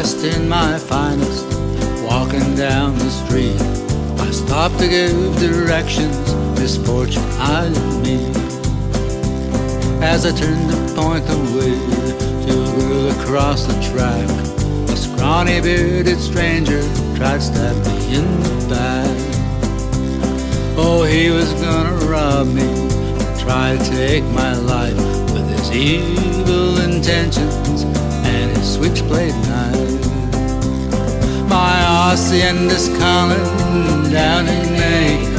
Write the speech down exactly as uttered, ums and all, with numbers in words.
dressed in my finest, walking down the street. I stopped to give directions, misfortune eyed me. As I turned to point the way to a girl across the track, a scrawny bearded stranger tried to stab me in the back. Oh, he was gonna rob me, try to take my life with his evil intentions and his switchblade knife. My hacienda's calling down in Maine.